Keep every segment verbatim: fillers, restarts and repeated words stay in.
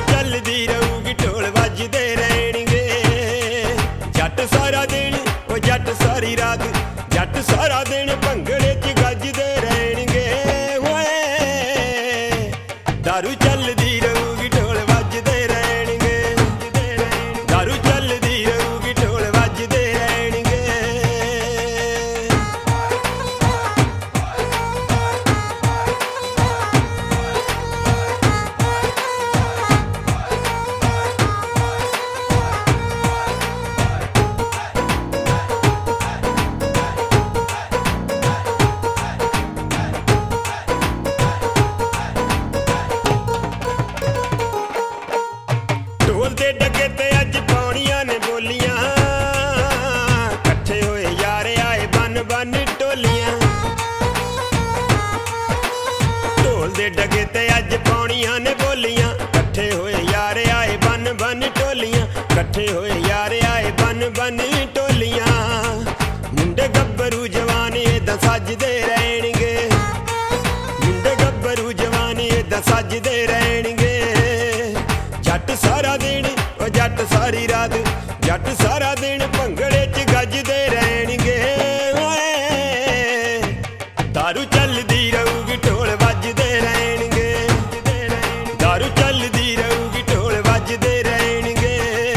ਚੱਲਦੀ ਰਹੂਗੀ ਢੋਲ ਵੱਜਦੇ ਰਹਿਣਗੇ। ਜੱਟ ਸਾਰਾ ਦਿਨ ਉਹ ਜੱਟ ਸਾਰੀ ਰਾਤ, ਜੱਟ ਸਾਰਾ ਦਿਨ ਭੰਗੜੇ 'ਚ ਗੱਜਦੇ ਰਹਿਣਗੇ। ਓਏ ਦਾਰੂ ਚੱਲਦੀ ਰਹੂਗੀ ਢੋਲ ਵੱਜਦੇ ਰਹਿਣਗੇ। ਦਾਰੂ ਚੱਲਦੀ ਰਹੂਗੀ ਢੋਲ ਵੱਜਦੇ ਰਹਿਣਗੇ। ਢੋਲ ਦੇ ਡੱਗੇ ਤੇ ਅੱਜ ਪਾਉਣੀਆਂ ਨੇ ਬੋਲੀਆਂ, ਇਕੱਠੇ ਹੋਏ ਯਾਰ ਆਏ ਬੰਨ ਬੰਨ ਟੋਲੀਆਂ। ਢੋਲ ਦੇ ਡੱਗੇ ਤੇ ਅੱਜ ਪਾਉਣੀਆਂ ਨੇ ਬੋਲੀਆਂ, ਇਕੱਠੇ ਹੋਏ ਯਾਰ ਆਏ ਬੰਨ ਬੰਨ ਟੋਲੀਆਂ। ਇਕੱਠੇ ਹੋਏ ਯਾਰ ਆਏ ਬੰਨ ਬੰਨ ਟੋਲੀਆਂ। ਮੁੰਡੇ ਗੱਭਰੂ ਜਵਾਨ ਏਦਾਂ ਸੱਜਦੇ ਰਹਿਣਗੇ। ਮੁੰਡੇ ਗੱਭਰੂ ਜਵਾਨ ਏਦਾਂ ਸੱਜਦੇ ਰਹਿਣਗੇ। ਜੱਟ ਸਾਰਾ ਦਿਨ ਉਹ ਜੱਟ ਸਾਰੀ ਰਾਤ, ਜੱਟ ਸਾਰਾ ਦਿਨ ਭੰਗੜੇ 'ਚ ਗੱਜਦੇ ਰਹਿਣਗੇ। ਓਏ ਦਾਰੂ ਚੱਲਦੀ ਰਹੂਗੀ ਢੋਲ ਵੱਜਦੇ ਰਹਿਣਗੇ। ਦਾਰੂ ਚੱਲਦੀ ਰਹੂਗੀ ਢੋਲ ਵੱਜਦੇ ਰਹਿਣਗੇ।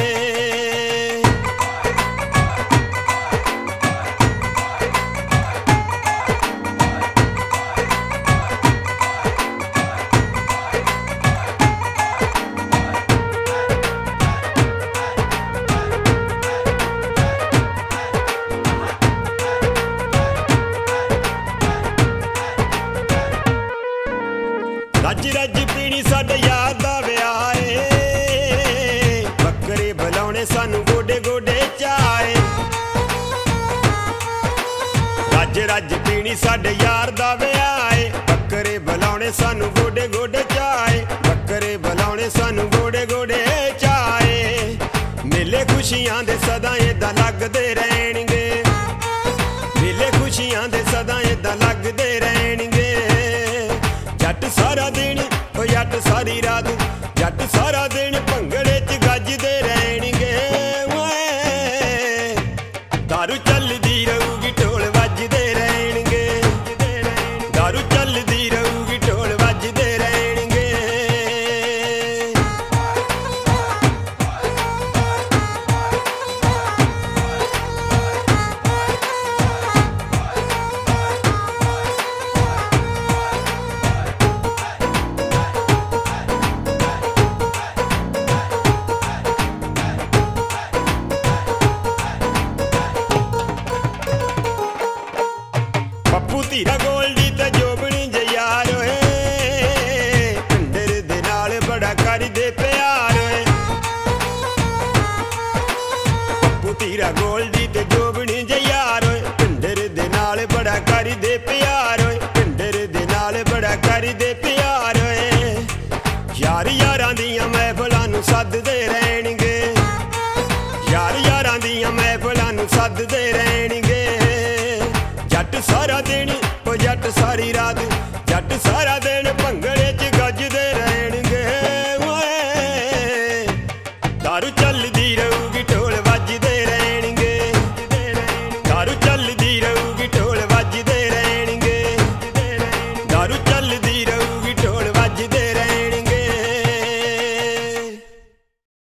ਰੱਜ ਰੱਜ ਪੀਣੀ ਸਾਡੇ ਯਾਰ ਦਾ ਵਿਆਹ ਏ। ਬੱਕਰੇ ਬੁਲਾਉਣੇ ਸਾਨੂੰ ਗੋਡੇ ਗੋਡੇ ਚਾਏ। ਰੱਜ ਰੱਜ ਪੀਣੀ ਸਾਡੇ ਯਾਰ ਦਾ ਵਿਆਹ ਏ। ਬੱਕਰੇ ਬੁਲਾਉਣੇ ਸਾਨੂੰ ਗੋਡੇ ਗੋਡੇ ਚਾਏ। ਬੱਕਰੇ ਬੁਲਾਉਣੇ ਸਾਨੂੰ ਗੋਡੇ ਗੋਡੇ ਚਾਏ। ਮੇਲੇ ਖੁਸ਼ੀਆਂ ਦੇ ਸਦਾ ਏਦਾਂ ਲੱਗਦੇ ਰਹਿਣਗੇ। ਮੇਲੇ ਖੁਸ਼ੀਆਂ ਦੇ ਸਦਾ ਏਦਾਂ ਲੱਗਦੇ ਰਹਿਣਗੇ। ਜੱਟ ਸਾਰਾ ਦਿਨ ਉਹ ਜੱਟ ਸਾਰੀ ਰਾਤ, ਜੱਟ ਸਾਰਾ ਦਿਨ ਭੰਗੜੇ 'ਚ ਗੱਜਦੇ ਰਹਿਣਗੇ। ਓਏ ਦਾਰੂ ਚੱਲਦੀ ਰਹੂਗੀ ਢੋਲ ਵੱਜਦੇ ਰਹਿਣਗੇ। ਦਾਰੂ ਚੱਲਦੀ ਰਹੂਗੀ ਢੋਲ ਵੱਜਦੇ ਰਹਿਣਗੇ। ਪੱਪੂ ਧੀਰਾ ਗੋਲਡੀ ਤੇ ਜੋਬਣੀ ਜਯਾਰ ਓਏ। ਪਿੰਦਰ ਦੇ ਨਾਲ ਬੜਾ ਕਰਦੇ ਪਿਆਰ ਓਏ। ਪੱਪੂ ਧੀਰਾ ਗੋਲਡੀ ਤੇ ਜੋਬਣੀ ਜਯਾਰ ਓਏ। ਪਿੰਦਰ ਦੇ ਨਾਲ ਬੜਾ ਕਰਦੇ ਪਿਆਰ ਓਏ। ਪਿੰਦਰ ਦੇ ਨਾਲ ਬੜਾ ਕਰਦੇ ਪਿਆਰ ਓਏ। ਯਾਰ ਯਾਰਾਂ ਦੀਆਂ ਮਹਿਫਲਾਂ ਨੂੰ ਸੱਦਦੇ ਰਹਿਣਗੇ। ਯਾਰ ਯਾਰਾਂ ਦੀਆਂ ਮਹਿਫਲਾਂ ਨੂੰ ਸੱਦਦੇ ਰਹਿਣਗੇ। ਜੱਟ ਸਾਰਾ ਦਿਨ ਉਹ ਜੱਟ ਸਾਰੀ ਰਾਤ, ਜੱਟ ਸਾਰਾ ਦਿਨ ਭੰਗੜੇ 'ਚ ਗੱਜਦੇ ਰਹਿਣਗੇ। ਓਏ ਦਾਰੂ ਚੱਲਦੀ